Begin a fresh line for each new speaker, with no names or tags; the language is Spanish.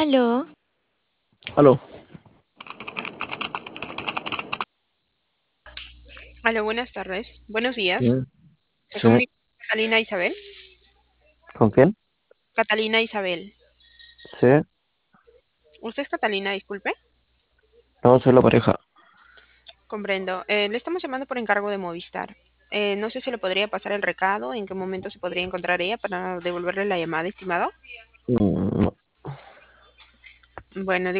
Aló,
Aló,
Hola, buenas tardes. Buenos
sí,
días. Se
sí,
comunica con Catalina Isabel.
¿con quién?
Catalina Isabel.
Sí,
¿Usted es Catalina, disculpe?
no, soy la pareja.
Comprendo. Le estamos llamando por encargo de Movistar. No sé si le podría pasar el recado, en qué momento se podría encontrar ella para devolverle la llamada, estimado.
No,
Bueno,